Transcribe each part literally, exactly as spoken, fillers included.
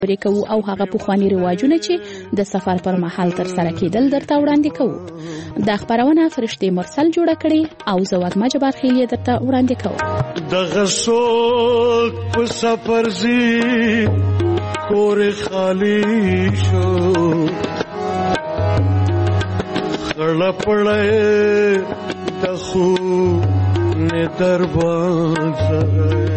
کوو او هغه پخوانی رواجونه چې د سفر پر مهال تر سره کېدل درته وړاندې کوو. دا خبرونه فرشتي مرسل جوړه کړې او زه وږمه جبار خیل یې درته وړاندې کوم. دغه څوک په سفر ځي کور خالی شو خړه پړه د خو نه دربان سره.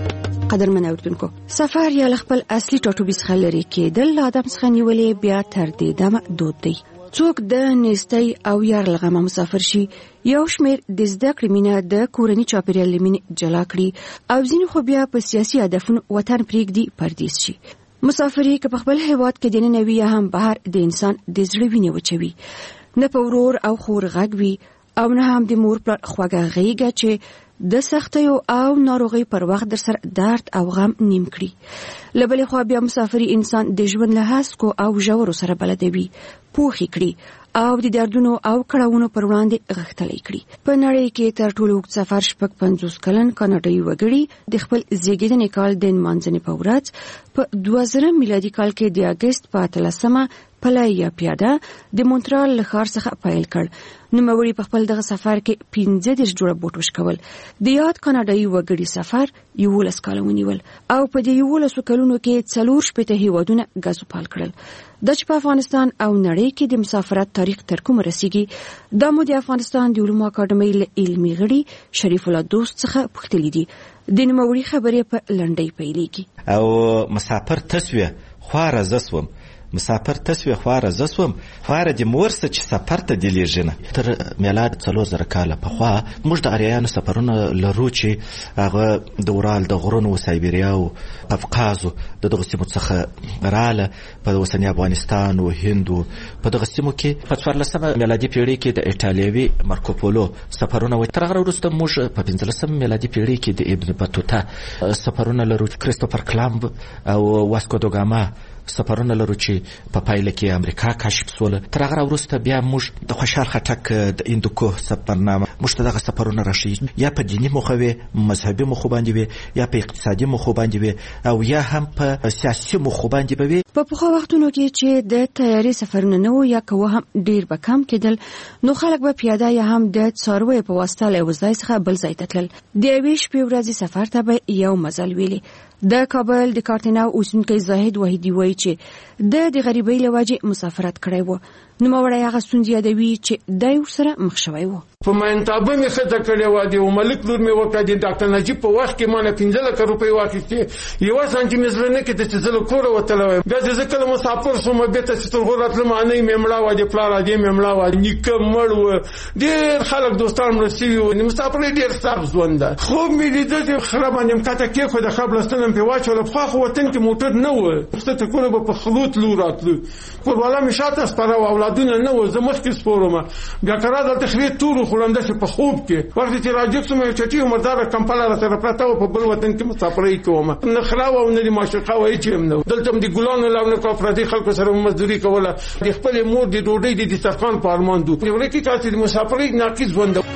قدرمن اوریدونکو، سفر یا خپل اصلي ټاټوبي څخه لري کېدل له آدم څخه نیولې بیا تر دې دمه دود دی. څوک د نېستۍ او یار له غمه مسافر شي، یو شمېر د زده کړې مینه د کورني چاپېریال له مینې جلا کړي او ځینې خو بیا په سیاسي هدفونو وطن پرېږدي پردیس شي. مسافري که په خپل هېواد کې دننه وي یا هم بهر د انسان د زړه وینې وچوي، نه په ورور او خور غږ وي او نه هم د مور پلار خوږه غېږه چې د سختیو او ناروغي پر وخت در سره درد او غم نیم کړي. له بلې خوا بیا مسافري انسان د ژوند له هسکو او ژورو سره بلدوي، پوښي کړي او د دردونو او کړاوونو پر وړاندې غښتلی کړي. په نړۍ کې تر ټولو اوږد سفر شپږ پنځوس کلن کاناډایي وګړي د خپل زیږیدنې کال د نمانځنې په ورځ په دوه زره میلادي کال کې د اګست په اتلسمه پلی یا پیاده د مونټرال له ښار څخه پیل کړ. نوموړي په خپل دغه سفر کې پنځه دېرش جوړه بوټ وشکول. د یاد کاناډایي وګړي سفر یولس کاله ونیول او په دې یولسو کلونو کې څلور شپېته هېوادونه ګزوپال کړل. دا چې په افغانستان او نړۍ کې د مسافرت تاریخ تر کومه رسیږي، دا مو د افغانستان د علومو اکاډمۍ له علمي غړي شریف الله دوست څخه پوښتلي دي. د نوموړي خبرې په لنډۍ پیلېږي. او مسافر تسویه خواره زسوم مسافر تسویه خواره زسوم خواره د مورسه چې سفر ته دی لیږنه. تر میلاد څلور زره کاله پخوا موږ د اریانو سفرونه لرو چې هغه د اورال د غرونو سایبریا او قفقازو د دغه سیمو څخه رااله په اوسنی افغانستان او هند په دغه سیمو کې په څوارلسمه میلادي پیړۍ کې د ایټالوي مارکو پولو سفرونه و. تر هغه وروسته موږ په پنځلسمه میلادي پیړۍ کې د ابن بطوطه سفرونه لرو، کریستوفر کلمب او واسکو دا ګاما سفرونه لرو چې په پایله کې امریکا کشف شول. تر هغه وروسته بیا موږ د خوشحال خټک د هندوکوه سفرنامه موږ ته دغه سفرونه راښیي، یا په دیني موخه وي، مذهبي موخه باندې وي، یا په اقتصادي موخه باندې وي او یا هم په سیاسي موخه باندې به وي. په پخوا وختونو کې چې د تیاري سفرونه نه و یا که هم ډیر به کم کېدل، نو خلک به پیاده یا هم د څارویو په واسطه له یو ځای څخه بل ځای ته تلل. د یوې شپې ورځې سفر ته به یو مزل ویلي. د کابل د کارتناو اوسیدونکی زاهد وحیدي وایي چې د د غریبۍ له وجې مسافرت کړی و. نوموړی هغه ستونزې یادوي چې دی ورسره مخ شوی و. په مینتابه مې ښځه کړې وه، د یو ملک لور مې وکړه. د ډاکټر نجیب په وخت کې ما نه پنځه لکه روپۍ واخیستې. یوه سانټي مې زړه نه کېده چې زه له کوره وتلی وایم. بیا چې زه کله مسافر شوم بېرته چې تر غور راتلم، انۍ مې مړه وه، د پلار ادې مې مړه وه، نیکه مړ و، ډېر خلک دوستان مړه سوي وو. د مسافرۍ ډېر سخت ژوند ده. خوب مې لیده چې خره باندې م کښته کېښوده، ښه بړستنه مې پرې واچوله. پخوا خو وطن کې موټر نه و، ښکته کوره به په خلو تلو راتلو. کوروالا مې شاته سپاره وه، اولادونه نه و، زه مخکې سپور وم. بیا که را دلته خرې تور وخوړم داسې په خوب کې. وخت چې راجګ شوم یو چټي عمرداره کمپله راسره پرته وه، په بل وطن کې مسافرۍ کومه. نه خره وه او نه د معشوقه وه، هېڅ هم نه و. دلته هم د ګلانو لو نه کوه، پردي خلکو سره مزدوري کوله. د خپلې مور د ډوډۍ د دسترخوان په ارمان دو. د ورکې کار چې د مسافرۍ ناقص ژوند ده.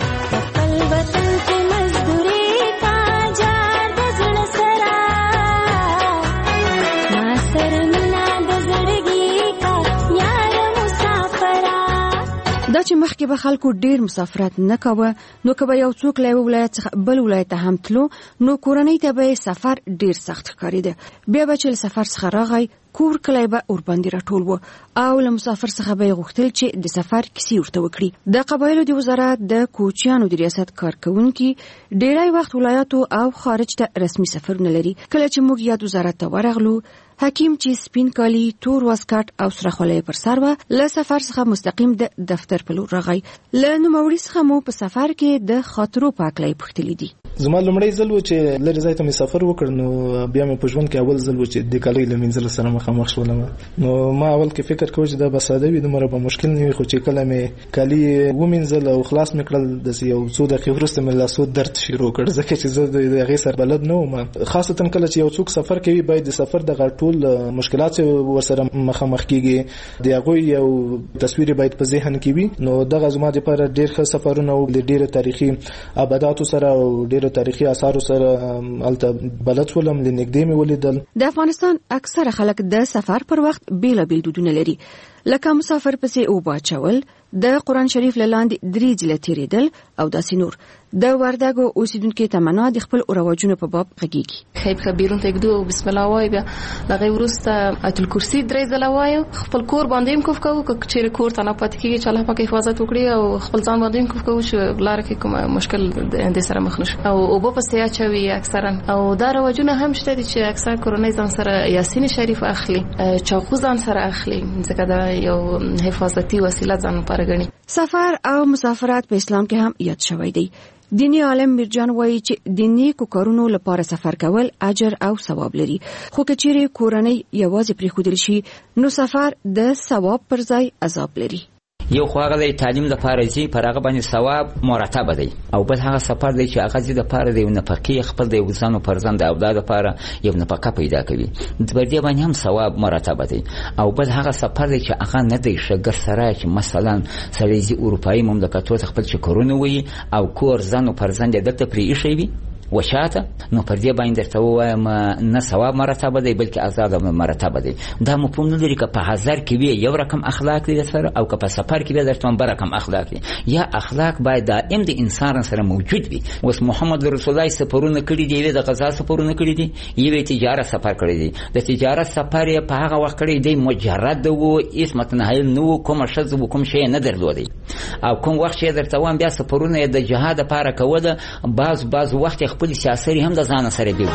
دا چې مخکې به خلکو ډیر مسافرت نه کاوه، نو که به یو څوک له یو ولایت څخه بل ولایت ته هم تلو، نو کورنۍ ته به سفر ډیر سخت ښکارېده. بیا به چې له سفر څخه راغی، کور کلی به ورباندې راټول و او له مسافر څخه به یې غوښتل چې د سفر کیسې ورته وکړي. د قبایلو د وزارت د کوچیانو د ریاست کارکوونکي ډیری وخت ولایاتو او خارج ته رسمي سفرونه لري. کله چې موږ یاد وزارت ته ورغلو، حکیم چې سپین کالی، تور واسکټ او سره خولۍ پر سر وه، له سفر څخه مستقیم د دفتر په لور راغی. له نوموړي څخه مو په سفر کې د خاطرو په هکله یې پوښتلي دي. زما لومړی ځل و چې لرې ځای ته مې سفر وکړ، نو بیا مې په ژوند کې اول ځل و چې د کالیو له مینځلو سره مخامخ شولم. نو ما اول کې فکر کوم چې دا به ساده وي، دومره به مشکل نه وي. خو چې کله مې کالي ومینځل او خلاص مې کړل، داسې یو څو دقیقې وروسته مې لاسو درد شروع کړ، ځکه چې زه د هغې سره بلد نه وم. خاصتا کله چې یو څوک سفر کوي، باید د سفر دغه ټول ټول مشکلات ورسره مخامخ کیږي د هغه یو تصویر باید په ذهن کې وي. نو دغه زما لپاره ډیر ښه سفرونه او ډیر تاریخي آبادات سره او ډیر تاریخي آثار سره الته بلد ولم لنګدې مې ولیدل. د افغانستان اکثره خلک د سفر پر وخت بیل بیل دودونه لري، لکه مسافر پسې اوبه اچول، د قرآن شریف لاندې درې ځله تیریدل او داسې نور. د وردګو اوسیدونکو تمنا د خپل رواجونو په باب غږیږي. خیب خبيرون ته کېدو بسم الله وای بیا لغه ورسته اتل کرسی درې ځله وای خپل کور باندې هم کوف کوو چې کور ته نه پات کیږي چې الله پاک حفاظت وکړي او خپل ځان باندې هم کوف کوو چې لار کې کوم مشکل د سره مخ نشي او اوبه پسې اچوي اکثرا. او دا رواجونه هم شته چې اکثر کورنۍ ځان سره یاسین شریف اخلي، چاقو ځان سره اخلي، ځکه دا یو حفاظتي وسیله ځان لپاره ګڼي. سفر او مسافرت په اسلام کې هم یاد شوی دی. دینی عالم میرجان وایي چې دینی کارونو لپاره سفر کول اجر او ثواب لري، خو کچېرې کورنۍ یوازې پرېښودل شي نو سفر د ثواب پر ځای عذاب لري. یو خو هغه د تعلیم لپاره چې پر هغه باندې ثواب مرتب دی، او بل هغه سفر دی چې هغه د لپاره دی نه پکې خپل د وزن او پرزند او د لپاره یو نه پکې پیدا کوي، د دې باندې هم ثواب مرتب دی. او بل هغه سفر دی چې هغه نه دی شګر سره چې مثلا سړي اروپאי مملکتونو خپل چې کورونه وي او کور ځن او پرزند دلته پرې شي وي وشاته، نو پر دې باندې درته وایم نه ثواب مرتب دی بلکې عذاب مرتب دی. دا مفهوم نه لري که په هزار کې وي یو رقم اخلاق دی سره او که په سفر کې درته بل رقم اخلاق دی. یا اخلاق باید دائم د انسان سره موجود وي. اوس محمد رسول الله سفرونه کړی دی، د غزا سفرونه کړی دي، یو تجارت سفر کړی دی. د تجارت سفر یې په هغه وخت کړی دی مجرد وو، هیڅ متنهل نو کوم شذ و کوم شی نه درلودي. او کوم وخت چې درته وایم بیا سفرونه د جهاد لپاره کوله، باز باز وخت خپل سیاسي هم د ځان سره دی.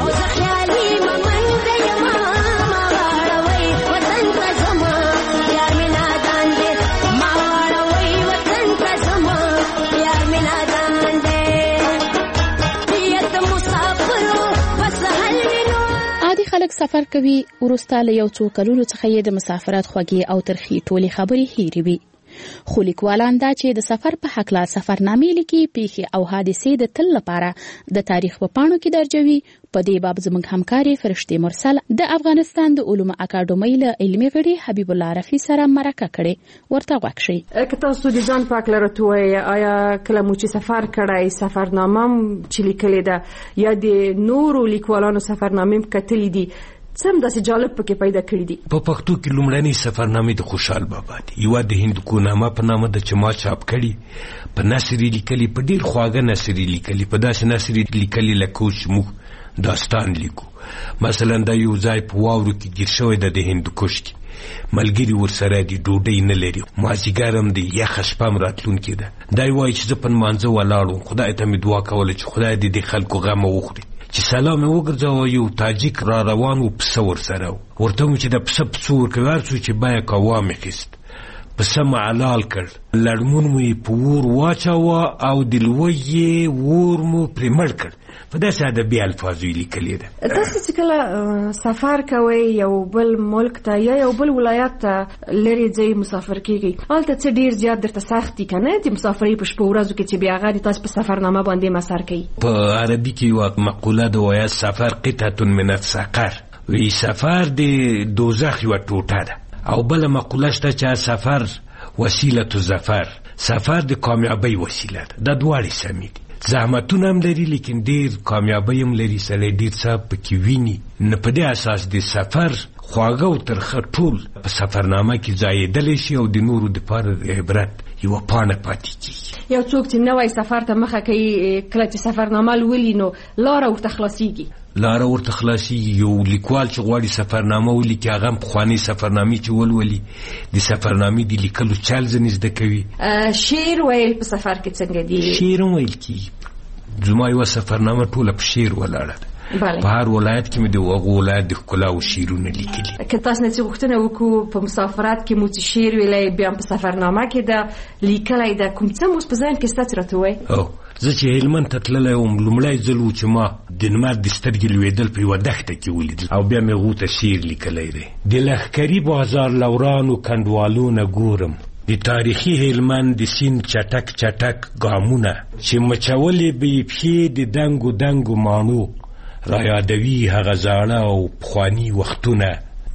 خلک سفر کوي ورسته له یو څو کلونو څخه یې د مسافرت خوږې او ترخې ټولې خبرې هېرې وي. خو لیکوالان دا چې د سفر په حقله سفرنامې لیکي، پیښې او حادثې د تل لپاره د تاریخ په پاڼو کې درجوي. په دې باب زموږ همکاري فرشتې مرسل د افغانستان د علومو اکاډمۍ له علمي غړي حبیب الله رفیع سره مرکه کړې، ورته غوږ شئ. که تاسو د ځان په اړه راته ووایئ، آیا کله مو چې سفر کړی سفرنامه چې لیکلې ده یا د نورو لیکوالانو سفرنامې کتلې دي، څم داسې جالب پکې پیدا کړی دي؟ په پښتو کې لومړنۍ سفرنامې د خوشحال بابا دي. یو د هندوکو نامه په نامه د چې ما چاپ کړي، په نثر لیکلي، په ډیر خواږه نثر لیکلي، په داسې نثر لیکلي لکه چې موږ داستان لیکو. مثلا دا یو ځای په واورو کې ګیر شوی ده د هندوکش کې، ملګري ورسره دي، ډوډۍ نه لري، مازدیګر هم دی، یخه شپه هم راتلونکې ده. دا وایي چې زه په لمانځه ولاړ وم، خدای ته مې دعا کوله چې خدای دې د خلکو غم وخوري. چې سلام یې وګرځاوه، یو تاجیک را روان و، پسه ورسره و. ورته وم چې د پسه پسه ورکوي، هر څو چې بیه کوا مې خیست، پسه مې حلال کړ، لړمون مو یې په اور واچاوه او د لوی یې اور مو پرې مړ کړ. په داسې ادبي الفاظو یې لیکلې ده. تاسو چې کله سفر کوئ یو بل ملک ته یا یو بل ولایت ته لرې ځئ مسافر کیږئ، هلته څه ډېر زیات درته سخت دي که نه د مسافرۍ په شپو ورځو کې چې بیا هغه د تاسو په سفرنامه باندې مسر کوي؟ په عربي کې یوه مقوله ده وایي سفر قطعة من السقر، وی سفر د دوزخ یوه ټوټه ده. او بله مقوله شته چې سفر وسیله الظفر، سفر د کامیابۍ وسیله ده. دا دواړې سمې دي. زحمتونه هم لري لیکن ډیر کامیابی هم لري، سړی ډیر څه پکې ویني. نه په دې اساس د سفر خواږه او ترخه ټول په سفرنامه کې ځایېدلی شي او د نورو دپاره د عبرت یوه پاڼه پاتې کېږي. یو څوک چې نوی سفر ته مخه کوي، کله چې سفرنامه لولي نو لاره ورته خلاصېږي. لاره ورته خلاصېږي. یو لیکوال چې غواړي سفرنامه ولیکي، هغه هم پخوانۍ سفرنامې چې ولولي، د سفرنامې د لیکلو چل ځینې زده کوي. شعر ویل په سفر کې څنګه دي؟ شعر هم ویل کېږي. زما یوه سفرنامه ټوله په شعر ولاړه ده. په هر ولایت کې مې د هغو ولایت د ښکلا او شعرونه لیکلي. که تاسو نه څه غوښتنه وکړو په مسافرت کې مو څه شعر ویلی، بیا په سفرنامه کې ده لیکلی ده، کوم څه مو اوس په ذهن کې شته چې راته ووایئ؟ او زه چې هلمند ته تللی وم، لومړی ځل و چې ما د لمر د سترګې لوېدل په یوه دښته کې ولیدل، او بیا مې هغو ته شعر لیکلی دی. د لښکري بازار لورانو کنډوالو نه ګورم، د تاریخي هلمند د سیند چټک چټک ګامونه، چې مچولې به یې پښې د دنګو دنګو ماڼو، را یادوي هغه زاړه او پخواني وختونه.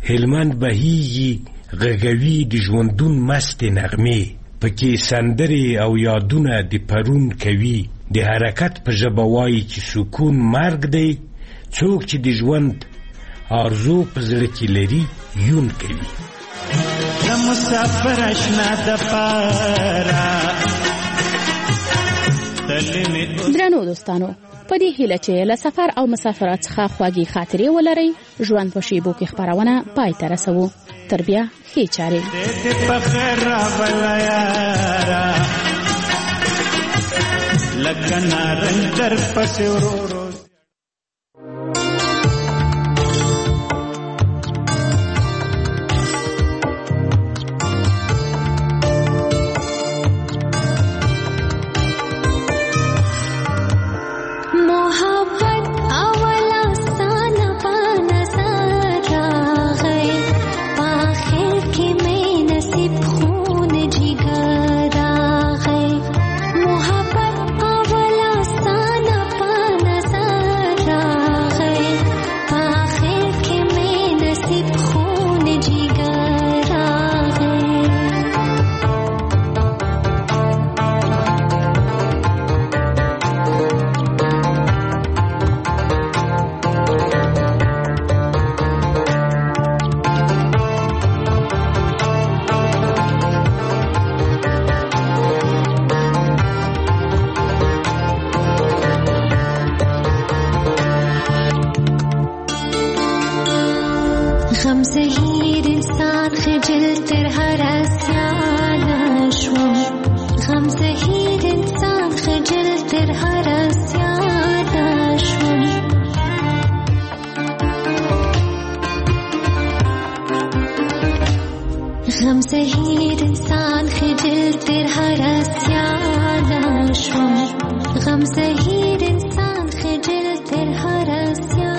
هلمند بهیږي غږوي د ژوندون مستې نغمې پکې سندرې او یادونه د پرون کوي د حرکت په ژبه وایي چې سکون مرګ دی څوک چې د ژوند آرزو په زړه کې لري یون کوي د مسافر اشنا د پاره درنو دوستانو په دې هیله چې له سفر او مسافرت څخه خواږي خاطرې ولرئ ژوند په شیبو کې خبرونه پای ته رسوو تر بیا ښې چارې دې په خیر راغلی یاره لکه نارنج در پسې ورو غم زهیر انسان خجل تر هر اسیان شوم غم زهیر انسان خجل تر هر اسیان شوم غم زهیر انسان خجل تر هر اسیان شوم غم زهیر انسان خجل تر هر اسیان